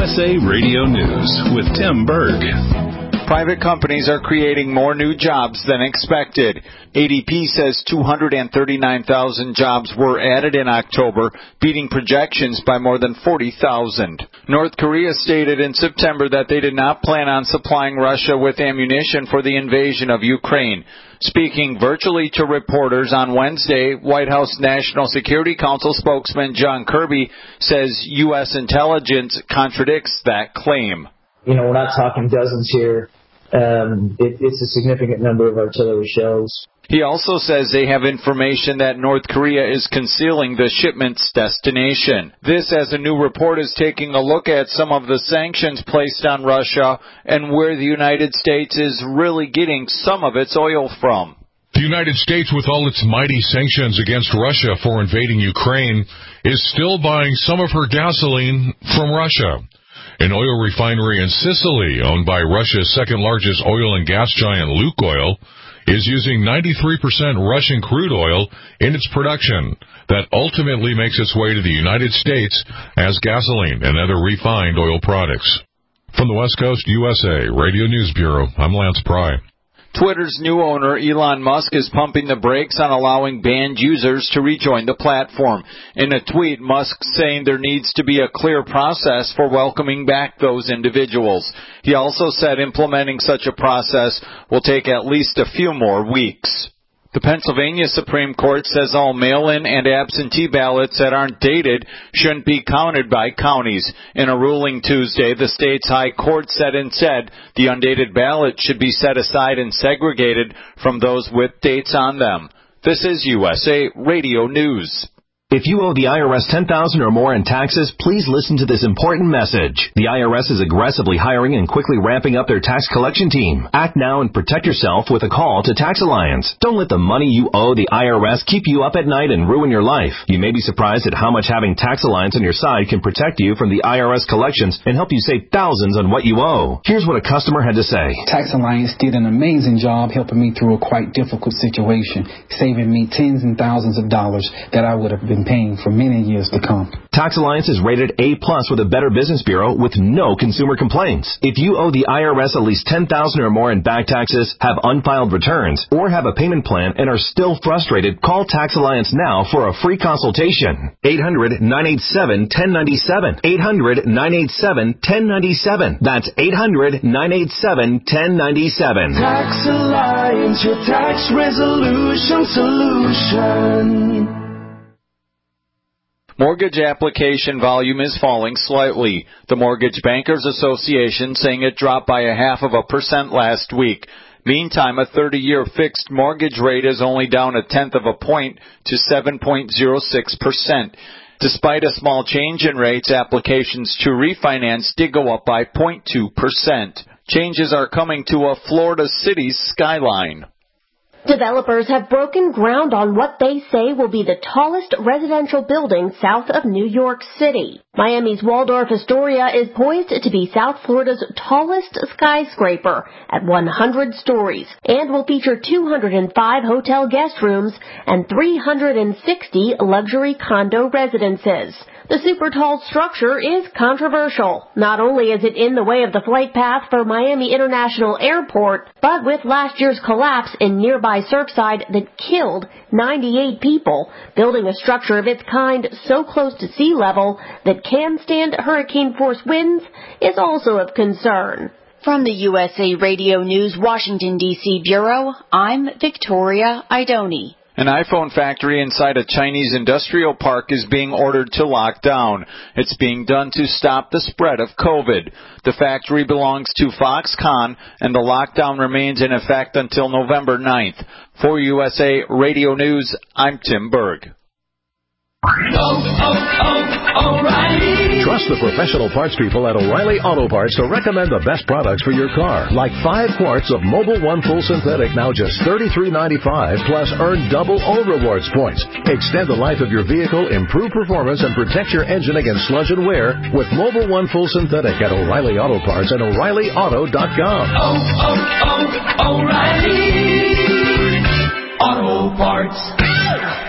USA Radio News with Tim Berg. Private companies are creating more new jobs than expected. ADP says 239,000 jobs were added in October, beating projections by more than 40,000. North Korea stated in September that they did not plan on supplying Russia with ammunition for the invasion of Ukraine. Speaking virtually to reporters on Wednesday, White House National Security Council spokesman John Kirby says U.S. intelligence contradicts that claim. We're not talking dozens here. It's a significant number of artillery shells. He also says they have information that North Korea is concealing the shipment's destination. This, as a new report is taking a look at some of the sanctions placed on Russia and where the United States is really getting some of its oil from. The United States, with all its mighty sanctions against Russia for invading Ukraine, is still buying some of her gasoline from Russia. An oil refinery in Sicily, owned by Russia's second-largest oil and gas giant Lukoil, is using 93% Russian crude oil in its production. That ultimately makes its way to the United States as gasoline and other refined oil products. From the West Coast, USA Radio News Bureau, I'm Lance Pry. Twitter's new owner, Elon Musk, is pumping the brakes on allowing banned users to rejoin the platform. In a tweet, Musk saying there needs to be a clear process for welcoming back those individuals. He also said implementing such a process will take at least a few more weeks. The Pennsylvania Supreme Court says all mail-in and absentee ballots that aren't dated shouldn't be counted by counties. In a ruling Tuesday, the state's high court said instead the undated ballot should be set aside and segregated from those with dates on them. This is USA Radio News. If you owe the IRS $10,000 or more in taxes, please listen to this important message. The IRS is aggressively hiring and quickly ramping up their tax collection team. Act now and protect yourself with a call to Tax Alliance. Don't let the money you owe the IRS keep you up at night and ruin your life. You may be surprised at how much having Tax Alliance on your side can protect you from the IRS collections and help you save thousands on what you owe. Here's what a customer had to say. Tax Alliance did an amazing job helping me through a quite difficult situation, saving me tens and thousands of dollars that I would have been paying for many years to come. Tax Alliance is rated A+ with a Better Business Bureau with no consumer complaints. If you owe the IRS at least $10,000 or more in back taxes, have unfiled returns, or have a payment plan and are still frustrated, call Tax Alliance now for a free consultation. 800-987-1097. 800-987-1097. That's 800-987-1097. Tax Alliance, your tax resolution solution. Mortgage application volume is falling slightly. The Mortgage Bankers Association saying it dropped by 0.5% last week. Meantime, a 30-year fixed mortgage rate is only down 0.1 point to 7.06%. Despite a small change in rates, applications to refinance did go up by 0.2%. Changes are coming to a Florida city's skyline. Developers have broken ground on what they say will be the tallest residential building south of New York City. Miami's Waldorf Astoria is poised to be South Florida's tallest skyscraper at 100 stories and will feature 205 hotel guest rooms and 360 luxury condo residences. The super tall structure is controversial. Not only is it in the way of the flight path for Miami International Airport, but with last year's collapse in nearby Surfside that killed 98 people, building a structure of its kind so close to sea level that can stand hurricane-force winds is also of concern. From the USA Radio News Washington, D.C. Bureau, I'm Victoria Idoni. An iPhone factory inside a Chinese industrial park is being ordered to lock down. It's being done to stop the spread of COVID. The factory belongs to Foxconn, and the lockdown remains in effect until November 9th. For USA Radio News, I'm Tim Berg. O'Reilly. Trust the professional parts people at O'Reilly Auto Parts to recommend the best products for your car. Like 5 quarts of Mobil 1 Full Synthetic, now just $33.95, plus earn double O Rewards points. Extend the life of your vehicle, improve performance, and protect your engine against sludge and wear with Mobil 1 Full Synthetic at O'Reilly Auto Parts and O'ReillyAuto.com. O'Reilly Auto Parts.